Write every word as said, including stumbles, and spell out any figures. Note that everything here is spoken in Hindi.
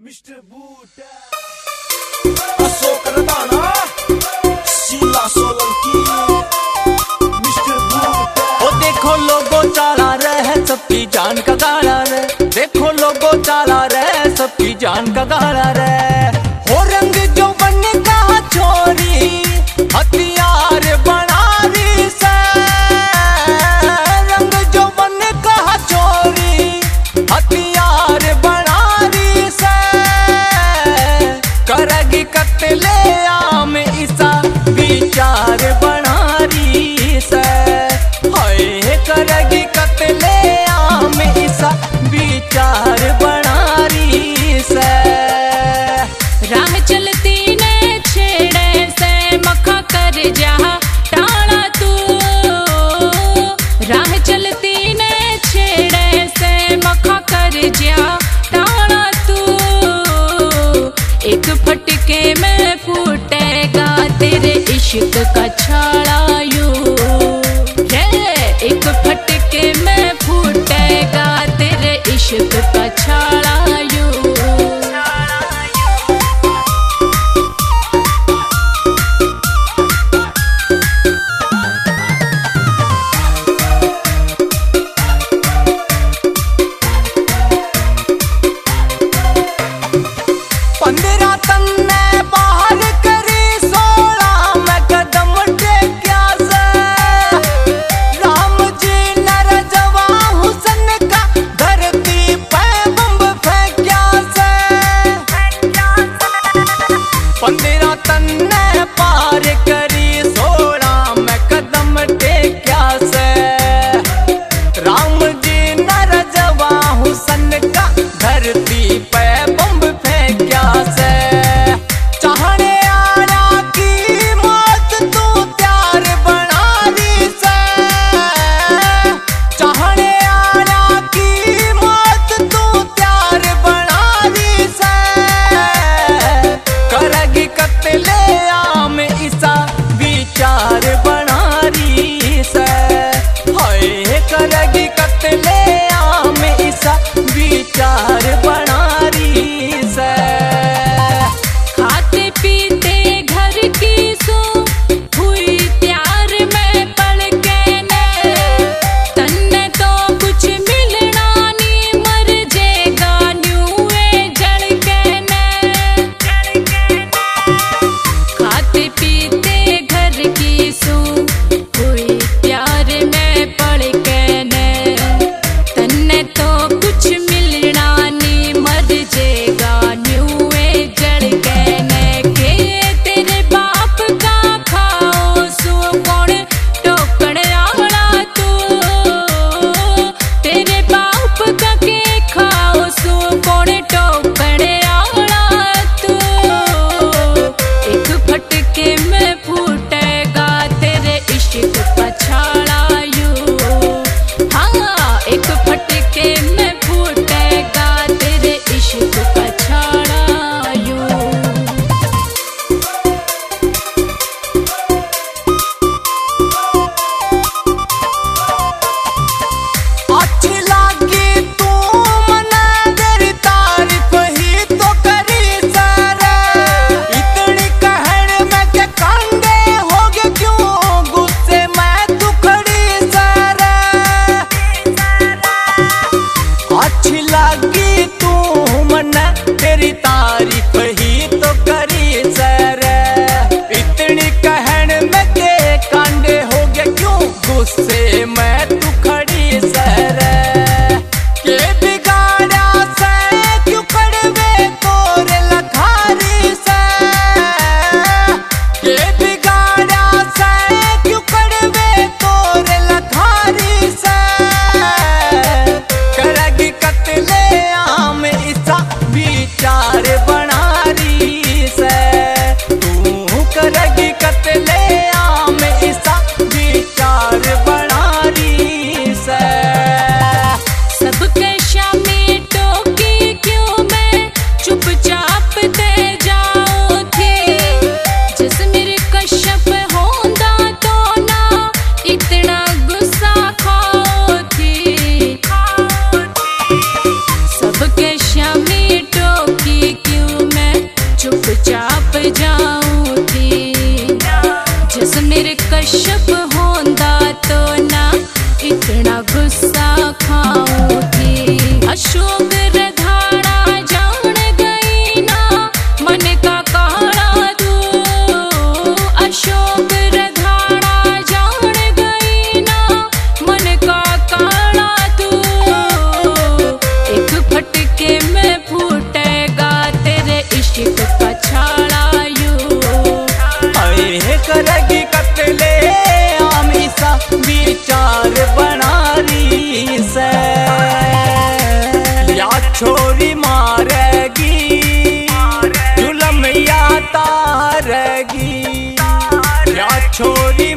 Mister Buta Ashok Ratana Sheela Solanki Mister Buta. ओ देखो लोगो चाला रहे सबकी जान का गाला रे, देखो लोगो चाला रहे सबकी जान का गाला रे। हो रंग जो बन का छोरी हथियार बना रही से, रंग जो बन का छोरी हथियार बना रही से। करेगी कत्ले आम ईसा विचार बना रही से, हाय करेगी कत्ले आम ईसा विचार बना रही से। राह चलती ने छेड़े से मखा कर जा टाला तू, राह चलती ने छेड़े से मखा कर जा टाला तू। एक फटके में फूटेगा तेरे इश्क का छाला यूं रे, एक फटके में फूटेगा तेरे इश्क का छाला यूं। पंद्रह तन्ने बाहर करी सोलह में कदम टेक्या से। राम जी नर जवा हुसन का धरती पे बम फेंक्या से। पंद्रह तन्ने पार करी सोलह में कदम टेक्या से। राम जी नर जवा हुसन का धरती पे बम फेंक्या से। चाहने आना की मौत तू प्यार बना दी से, चाहने आना की मौत तू प्यार बना दी से। करेगी कत्ल छोरी